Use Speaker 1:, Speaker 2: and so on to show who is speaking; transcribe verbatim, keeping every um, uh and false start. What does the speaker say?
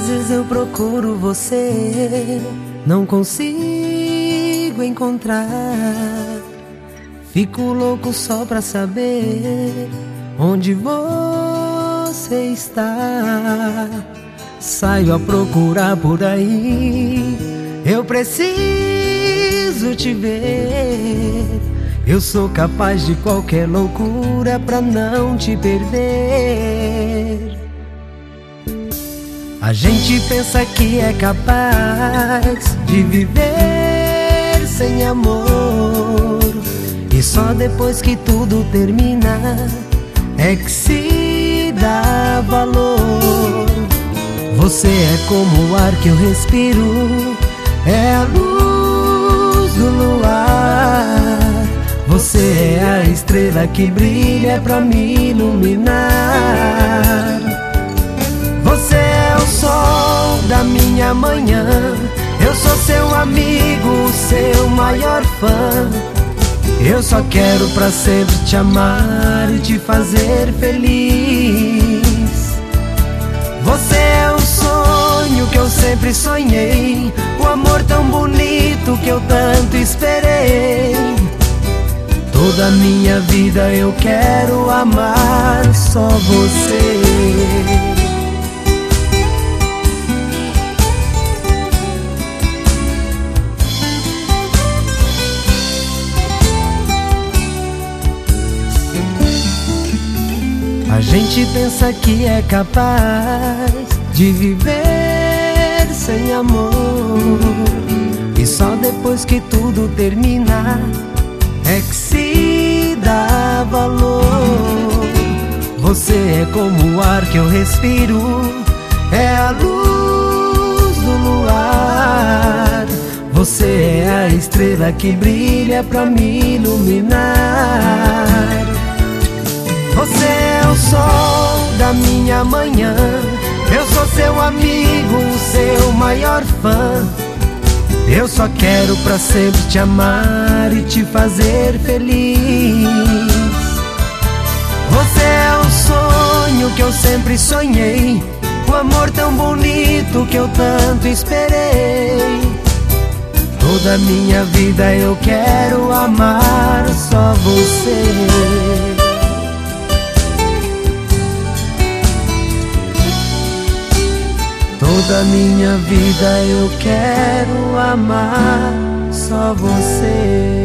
Speaker 1: vezes eu procuro você, não consigo encontrar. Fico louco só pra saber onde você está. Saio a procurar por aí, eu preciso te ver. Eu sou capaz de qualquer loucura pra não te perder. A gente pensa que é capaz de viver sem amor, e só depois que tudo termina é que se dá valor. Você é como o ar que eu respiro, é a luz do luar. Você é a estrela que brilha pra me iluminar. Você é o sol da minha manhã, eu sou seu amigo, seu maior fã. Eu só quero pra sempre te amar e te fazer feliz. Você é o sonho que eu sempre sonhei, o amor tão bonito que eu tanto esperei. Toda a minha vida eu quero amar só você. A gente pensa que é capaz de viver sem amor, e só depois que tudo termina é que se dá valor. Você é como o ar que eu respiro, é a luz do luar. Você é a estrela que brilha pra me iluminar. Você é o sol da minha manhã, eu sou seu amigo, seu maior fã. Eu só quero pra sempre te amar e te fazer feliz. Você é o sonho que eu sempre sonhei, o amor tão bonito que eu tanto esperei. Toda a minha vida eu quero amar só você. Toda a minha vida eu quero amar só você.